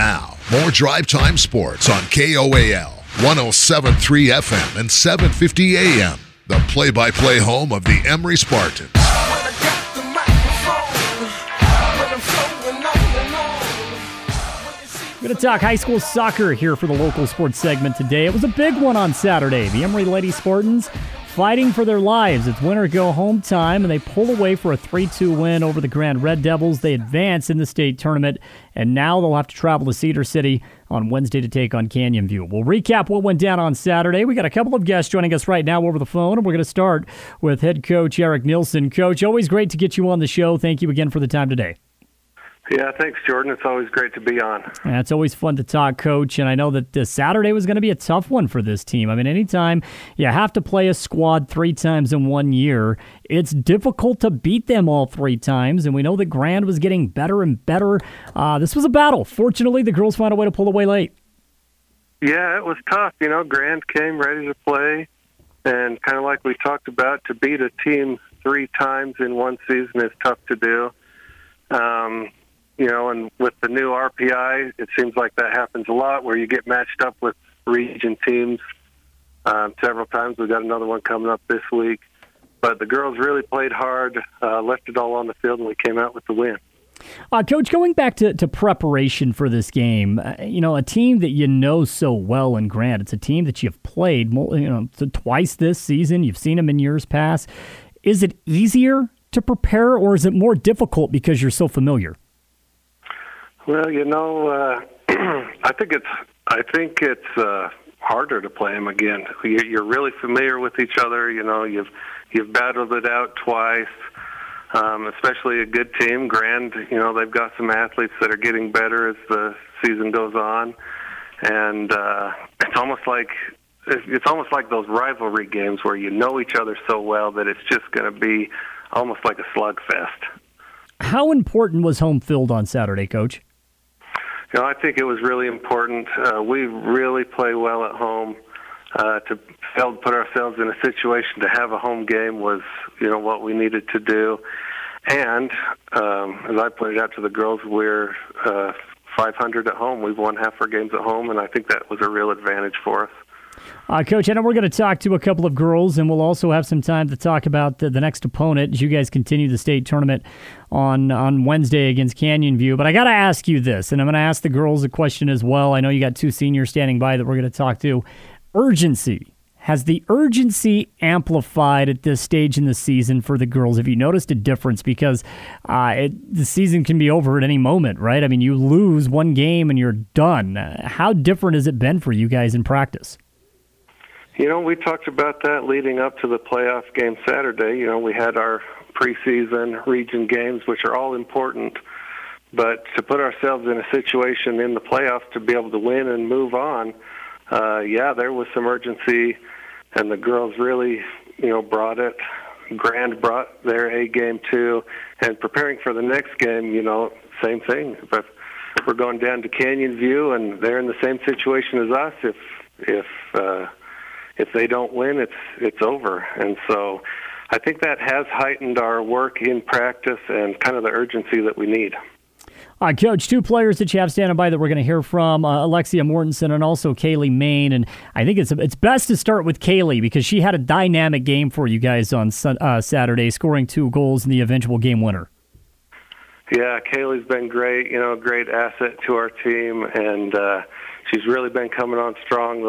Now, more Drive Time Sports on KOAL, 107.3 FM and 750 AM. The play-by-play home of the Emory Spartans. We're going to talk high school soccer here for the local sports segment today. It was a big one on Saturday. The Emory Lady Spartans fighting for their lives. It's win-or-go-home time, and they pull away for a 3-2 win over the Grand Red Devils. They advance in the state tournament, and now they'll have to travel to Cedar City on Wednesday to take on Canyon View. We'll recap what went down on Saturday. We got a couple of guests joining us right now over the phone, and we're going to start with head coach Eric Nielsen. Coach, always great to get you on the show. Thank you again for the time today. Yeah, thanks, Jordan. It's always great to be on. Yeah, it's always fun to talk, Coach, and I know that Saturday was going to be a tough one for this team. I mean, anytime you have to play a squad 3 times in 1 year, it's difficult to beat them all 3 times, and we know that Grand was getting better and better. This was a battle. Fortunately, the girls found a way to pull away late. Yeah, it was tough. You know, Grand came ready to play, and kind of like we talked about, to beat a team 3 times in one season is tough to do. You know, and with the new RPI, it seems like that happens a lot where you get matched up with region teams several times. We've got another one coming up this week. But the girls really played hard, left it all on the field, and we came out with the win. Coach, going back to preparation for this game, you know, a team that you know so well in Grand, it's a team that you've played twice this season. You've seen them in years past. Is it easier to prepare, or is it more difficult because you're so familiar? Well, you know, I think it's harder to play them again. You're really familiar with each other. You know, you've battled it out twice. Especially a good team, Grand. You know, they've got some athletes that are getting better as the season goes on, and it's almost like those rivalry games where you know each other so well that it's just going to be almost like a slugfest. How important was home field on Saturday, Coach? You know, I think it was really important. We really play well at home. To be able to put ourselves in a situation to have a home game was, you know, what we needed to do. And as I pointed out to the girls, we're 500 at home. We've won half our games at home, and I think that was a real advantage for us. Coach, I know we're going to talk to a couple of girls, and we'll also have some time to talk about the next opponent as you guys continue the state tournament on Wednesday against Canyon View. But I got to ask you this, and I'm going to ask the girls a question as well. I know you got 2 seniors standing by that we're going to talk to. Urgency. Has the urgency amplified at this stage in the season for the girls? Have you noticed a difference? Because the season can be over at any moment, right? I mean, you lose one game and you're done. How different has it been for you guys in practice? You know, we talked about that leading up to the playoff game Saturday. You know, we had our preseason region games, which are all important. But to put ourselves in a situation in the playoffs to be able to win and move on, there was some urgency, and the girls really, you know, brought it. Grand brought their A game too, and preparing for the next game, you know, same thing. But we're going down to Canyon View, and they're in the same situation as us. If they don't win, it's over. And so I think that has heightened our work in practice and kind of the urgency that we need. Coach, 2 players that you have standing by that we're going to hear from, Alexia Mortensen and also Kaylee Main. And I think it's best to start with Kaylee because she had a dynamic game for you guys on Saturday, scoring 2 goals in the eventual game winner. Yeah, Kaylee's been great, you know, a great asset to our team, and she's really been coming on strong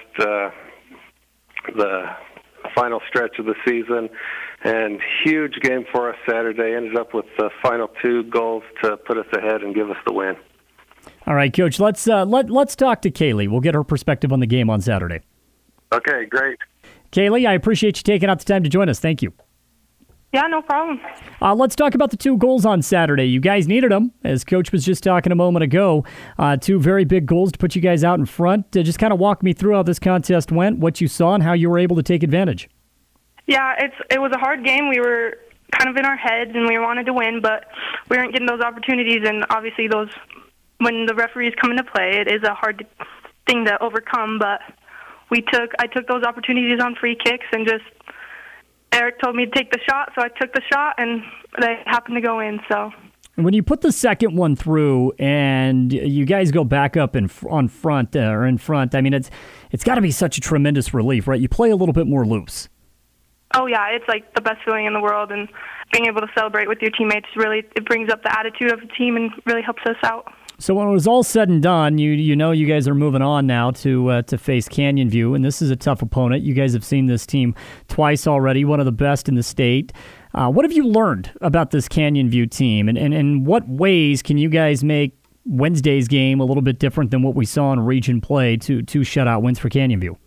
the final stretch of the season. And huge game for us Saturday. Ended up with the final 2 goals to put us ahead and give us the win. All right, Coach, let's talk to Kaylee. We'll get her perspective on the game on Saturday. Okay, great. Kaylee, I appreciate you taking out the time to join us. Thank you. Yeah, no problem. Let's talk about the 2 goals on Saturday. You guys needed them, as Coach was just talking a moment ago. 2 very big goals to put you guys out in front. Just kind of walk me through how this contest went, what you saw, and how you were able to take advantage. Yeah, it was a hard game. We were kind of in our heads, and we wanted to win, but we weren't getting those opportunities. And obviously, when the referees come into play, it is a hard thing to overcome. But I took those opportunities on free kicks, and just Eric told me to take the shot, so I took the shot, and they happened to go in. So When you put the second one through and you guys go back up in front, I mean, it's got to be such a tremendous relief, right? You play a little bit more loose. Oh, yeah, it's like the best feeling in the world, and being able to celebrate with your teammates, really, it brings up the attitude of the team and really helps us out. So when it was all said and done, you know you guys are moving on now to face Canyon View, and this is a tough opponent. You guys have seen this team twice already, one of the best in the state. What have you learned about this Canyon View team, and in what ways can you guys make Wednesday's game a little bit different than what we saw in region play, two shutout wins for Canyon View?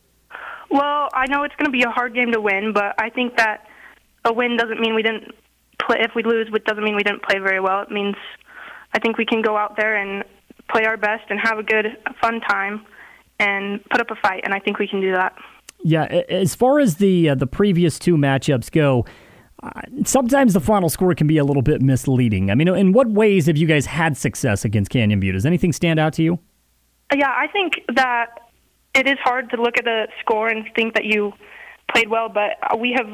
Well, I know it's going to be a hard game to win, but I think that a win doesn't mean we didn't play. If we lose, it doesn't mean we didn't play very well. It means I think we can go out there and play our best and have a good, fun time and put up a fight, and I think we can do that. Yeah, as far as the previous two matchups go, sometimes the final score can be a little bit misleading. I mean, in what ways have you guys had success against Canyon View? Does anything stand out to you? Yeah, I think that it is hard to look at the score and think that you played well, but we have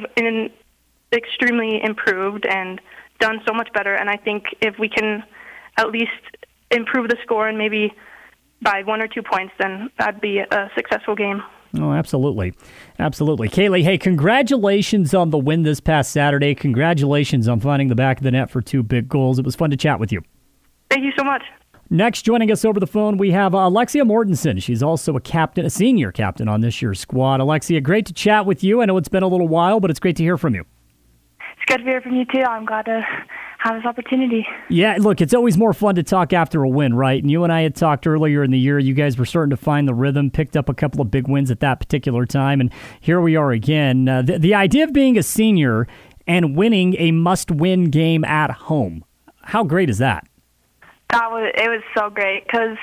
extremely improved and done so much better, and I think if we can at least improve the score and maybe by 1 or 2 points, then that'd be a successful game. Oh, absolutely. Absolutely. Kaylee, hey, congratulations on the win this past Saturday. Congratulations on finding the back of the net for 2 big goals. It was fun to chat with you. Thank you so much. Next, joining us over the phone, we have Alexia Mortensen. She's also a senior captain on this year's squad. Alexia, great to chat with you. I know it's been a little while, but it's great to hear from you. It's good to hear from you, too. I'm glad to have this opportunity. Yeah, look, it's always more fun to talk after a win, right? And you and I had talked earlier in the year. You guys were starting to find the rhythm, picked up a couple of big wins at that particular time, and here we are again. The idea of being a senior and winning a must-win game at home, how great is that? It was so great because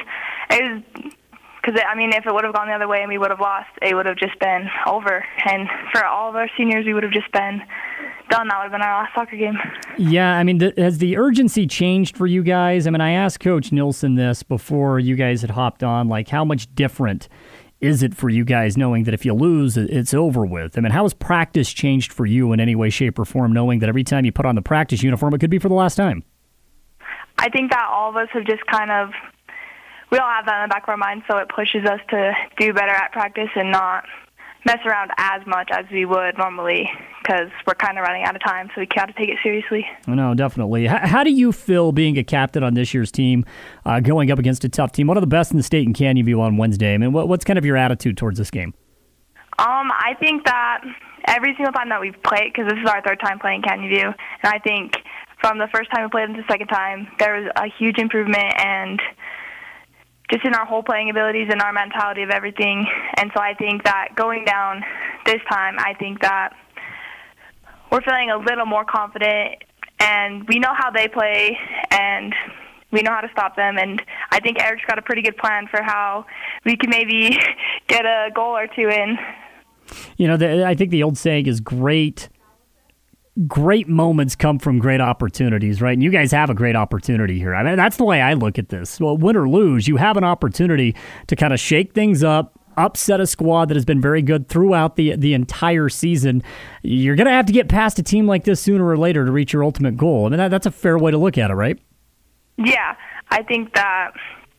I mean, if it would have gone the other way and we would have lost, it would have just been over. And for all of our seniors, we would have just been done. That would have been our last soccer game. Yeah, I mean, has the urgency changed for you guys? I mean, I asked Coach Nilsson this before you guys had hopped on, like how much different is it for you guys knowing that if you lose, it's over with? I mean, how has practice changed for you in any way, shape, or form, knowing that every time you put on the practice uniform, it could be for the last time? I think that all of us have just we all have that in the back of our mind, so it pushes us to do better at practice and not mess around as much as we would normally because we're kind of running out of time, so we got to take it seriously. No, definitely. How do you feel being a captain on this year's team, going up against a tough team, one of the best in the state in Canyon View on Wednesday? I mean, what's kind of your attitude towards this game? I think that every single time that we've played, because this is our 3rd time playing Canyon View, and I think from the first time we played them to the 2nd time, there was a huge improvement and just in our whole playing abilities and our mentality of everything. And so I think that going down this time, I think that we're feeling a little more confident and we know how they play and we know how to stop them. And I think Eric's got a pretty good plan for how we can maybe get a goal or 2 in. You know, I think the old saying is great moments come from great opportunities, right? And you guys have a great opportunity here. I mean, that's the way I look at this. Well, win or lose, you have an opportunity to kind of shake things up, upset a squad that has been very good throughout the entire season. You're going to have to get past a team like this sooner or later to reach your ultimate goal. I mean, that's a fair way to look at it, right? Yeah, I think that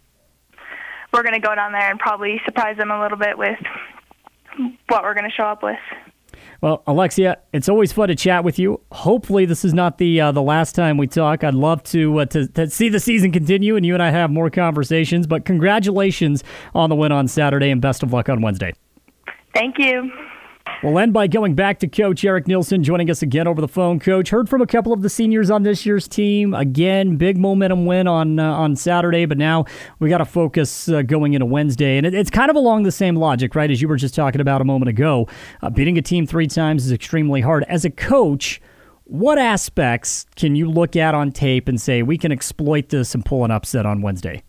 we're going to go down there and probably surprise them a little bit with what we're going to show up with. Well, Alexia, it's always fun to chat with you. Hopefully this is not the last time we talk. I'd love to see the season continue and you and I have more conversations. But congratulations on the win on Saturday and best of luck on Wednesday. Thank you. We'll end by going back to Coach Eric Nilsson joining us again over the phone. Coach, heard from a couple of the seniors on this year's team. Again, big momentum win on Saturday, but now we got to focus going into Wednesday. And it's kind of along the same logic, right, as you were just talking about a moment ago. Beating a team 3 times is extremely hard. As a coach, what aspects can you look at on tape and say, we can exploit this and pull an upset on Wednesday?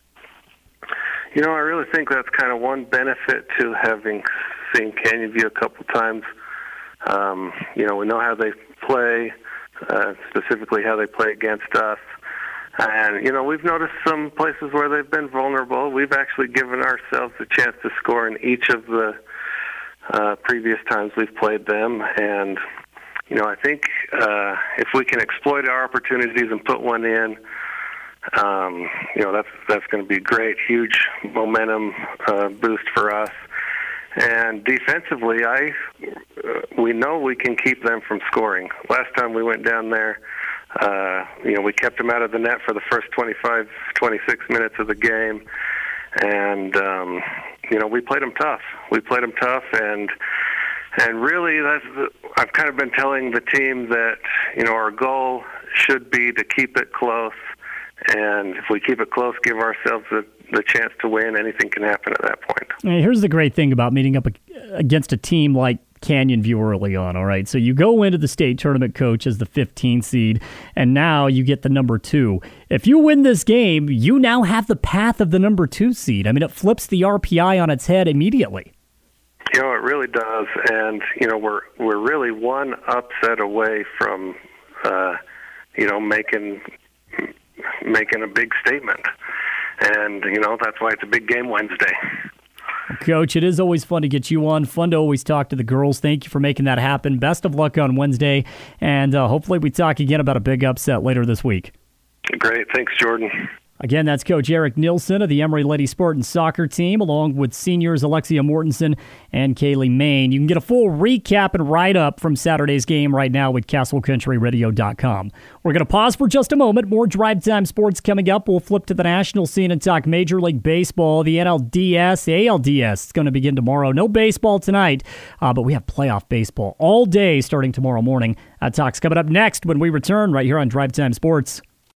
You know, I really think that's kind of one benefit to having seen Canyon View a couple times. You know, we know how they play, specifically how they play against us. And, you know, we've noticed some places where they've been vulnerable. We've actually given ourselves a chance to score in each of the previous times we've played them. And, I think if we can exploit our opportunities and put one in, that's going to be great, huge momentum boost for us. And defensively, we know we can keep them from scoring. Last time we went down there, we kept them out of the net for the first 25, 26 minutes of the game. And, we played them tough. And really, I've kind of been telling the team that, our goal should be to keep it close. And if we keep it close, give ourselves the chance to win, anything can happen at that point. Here's the great thing about meeting up against a team like Canyon View early on, all right? So you go into the state tournament, coach, as the 15th seed, and now you get the number 2. If you win this game, you now have the path of the number 2 seed. I mean, it flips the RPI on its head immediately. It really does, and we're really one upset away from making a big statement, and that's why it's a big game Wednesday. Coach, it is always fun to get you on. Fun to always talk to the girls. Thank you for making that happen. Best of luck on Wednesday, and hopefully we talk again about a big upset later this week. Great, thanks, Jordan. Again, that's Coach Eric Nielsen of the Emory Lady Sport and Soccer team, along with seniors Alexia Mortensen and Kaylee Main. You can get a full recap and write-up from Saturday's game right now with CastleCountryRadio.com. We're going to pause for just a moment. More Drive Time Sports coming up. We'll flip to the national scene and talk Major League Baseball, the NLDS, ALDS. It's going to begin tomorrow. No baseball tonight, but we have playoff baseball all day starting tomorrow morning. Talk's coming up next when we return right here on Drive Time Sports.